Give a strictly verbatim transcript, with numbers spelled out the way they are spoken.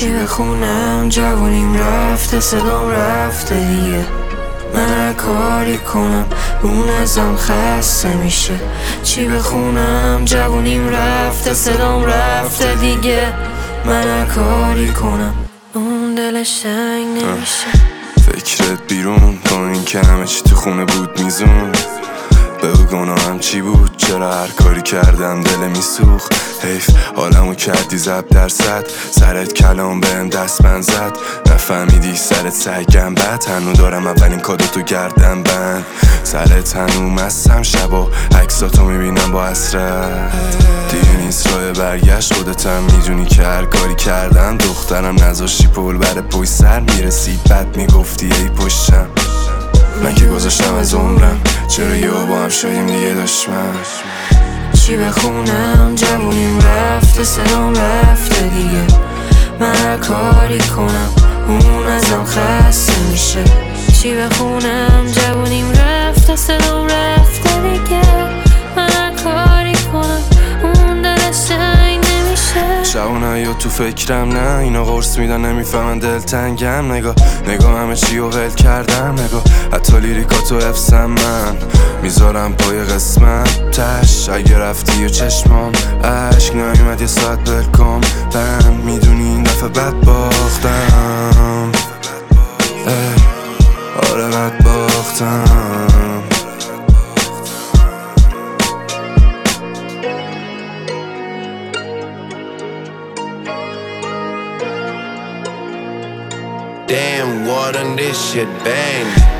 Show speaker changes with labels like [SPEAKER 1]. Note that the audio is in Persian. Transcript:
[SPEAKER 1] چی بخونم؟ جوونیم رفته، صدام رفته دیگه. من کاری کنم اون ازم خسته میشه. چی بخونم؟ جوونیم رفته، صدام رفته دیگه. من کاری کنم اون دلش تنگ نمیشه.
[SPEAKER 2] فکرت بیرون تا این که همه چی تو خونه بود میزون. بگو گناهم چی بود؟ چرا هر کاری کردم دل میسوخ؟ حیف حالمو کردی زب درصد. سرت کلام بهم دستبند زد. نفهمیدی سرت سگم بد. هنو دارم اولین کادو تو گردم بند. سرت هنو مستم شبا عکساتو میبینم با حسرت. دیگه نیست راه برگشت، خودتم میدونی که هر کاری کردم. دخترم نذاشتی پول بر پشت سر میرسید بد میگفتی ای پشتم. من که گذاشتم از عمرم، چرا یه با هم شدیم دیگه دشمن؟
[SPEAKER 1] چی بخونم؟ جوونیم رفته، صدام رفته دیگه. من کاری کنم اون ازم خسته میشه. چی بخونم؟ جوونیم رفته، صدام رفته دیگه. من کاری کنم اون دلش تنگ نمیشه.
[SPEAKER 2] شبونه یا تو فکرم نه اینا قرص میدن نمیفهمن دلتنگم. نگاه نگاه همه چی رو ول کردم. نگاه حتی لیریکاتو حفظم من میذارم پای قسمت تش. اگه رفتی و چشمام عشق نیومد یه ساعت بلکم بند. میدونی این دفعه بد باختم. ای آره بد باختم.
[SPEAKER 3] Damn, what on this shit bang.